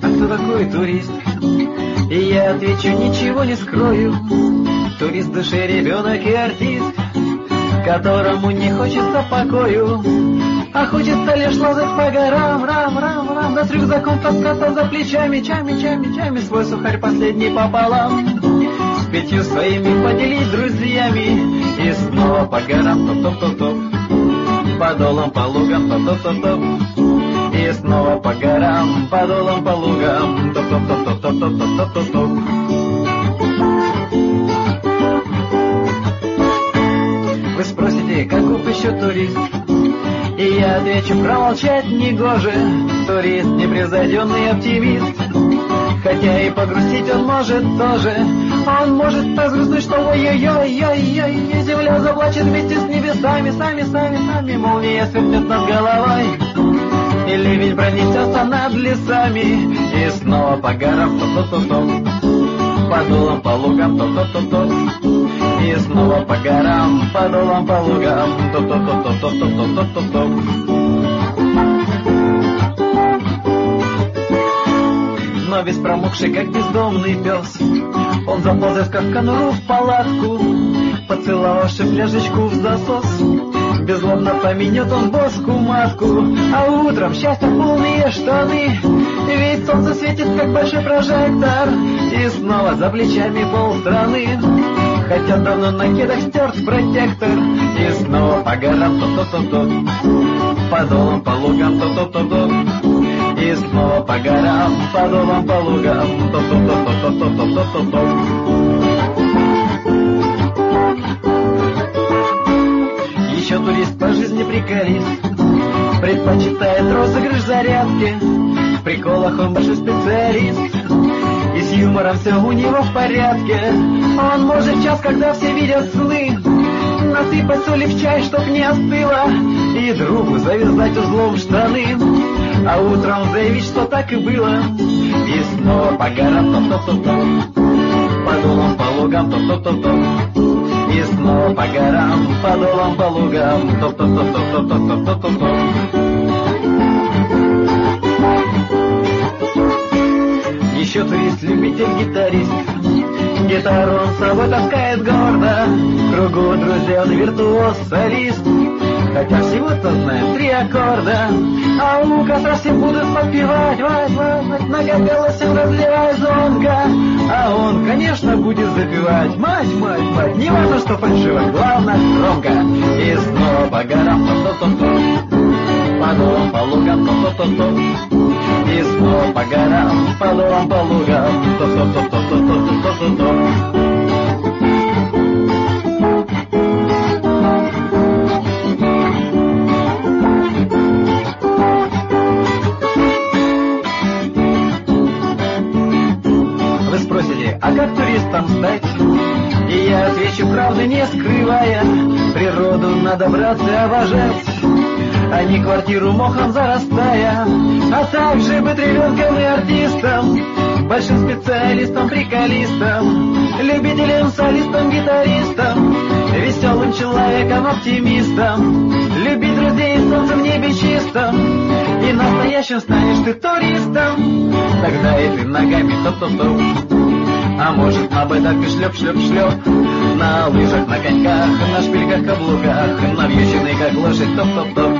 а кто такой турист? И я отвечу, ничего не скрою. Турист в душе ребенок и артист, которому не хочется покою, а хочется лишь лазать по горам, рам, да с рюкзаком таскаться за плечами, чами, свой сухарь последний пополам, с 5 своими поделить друзьями, и снова по горам, топ-топ-топ-топ, по долам, по лугам, топ-топ-топ-топ, и снова по горам, по долам, по лугам, топ-топ-топ-топ-топ-топ-топ-топ. Вы спросите, каков еще турист? И я отвечу, промолчать негоже. Турист непревзойденный оптимист, хотя и погрустить он может тоже. Он может так грустить, что ой-ой-ой-ой-ой, земля заплачет вместе с небесами, сами, молния свернет над головой, и ливень пронесется над лесами, и снова по горам, топ-топ-топ-топ, по долам, по лугам, топ-топ-топ-топ, и снова по горам, по долам, по лугам, топ-топ-топ-топ-топ-топ-топ-топ. Но весь промокший, как бездомный пес, он заползает, как конуру в палатку, поцеловавши фляжечку в засос, беззлобно поменет он боску матку, а утром счастья полные штаны, ведь солнце светит, как большой прожектор, и снова за плечами полстраны, хотя давно на кедах стерт протектор, и снова по горам, топ-топ-топ-топ, по долам, по лугам, топ-топ-топ-топ, и снова по горам, по долам, по лугам, топ-топ-топ-топ-топ-топ-топ-топ. Еще турист по жизни приколист, предпочитает розыгрыш зарядки, в приколах он большой специалист, и с юмором все у него в порядке. Он может в час, когда все видят сны, насыпать соли в чай, чтоб не остыло, и другу завязать узлом в штаны, а утром заявить, что так и было, и снова по горам, топ-топ-топ-топ, по долам, по лугам, топ-топ-топ-топ, и снова по горам, по долам, по лугам, топ-топ-топ-топ-топ-топ-топ-топ. Еще турист-любитель-гитарист, гитару он с собой таскает гордо, кругу друзей он виртуоз-солист, хотя всего-то знаем 3 аккорда, а у костра все будут подпевать, многоголосием разливая звонко, а он, конечно, будет запевать, мать, не важно, что фальшиво, главное громко, и снова по горам, топ-топ-топ-топ, по долам, по лугам, топ-топ-топ-топ, и снова по горам, по долам, по лугам, топ-топ-топ-топ-топ-топ-топ-топ. Вы спросите, а как туристам стать? И я отвечу, правды не скрывая, природу надо, братцы, обожать, а не квартиру мохом зарастая, а также быть ребенком и артистом, большим специалистом, приколистом, любителем, солистом, гитаристом, веселым человеком, оптимистом, любить друзей и солнце в небе чистом, и настоящим станешь ты туристом, тогда и ты ногами топ-топ-топ, а может на бэдах и шлеп-шлеп-шлеп, на лыжах, на коньках, на шпильках, каблуках, навьюченный как лошадь, топ-топ-топ.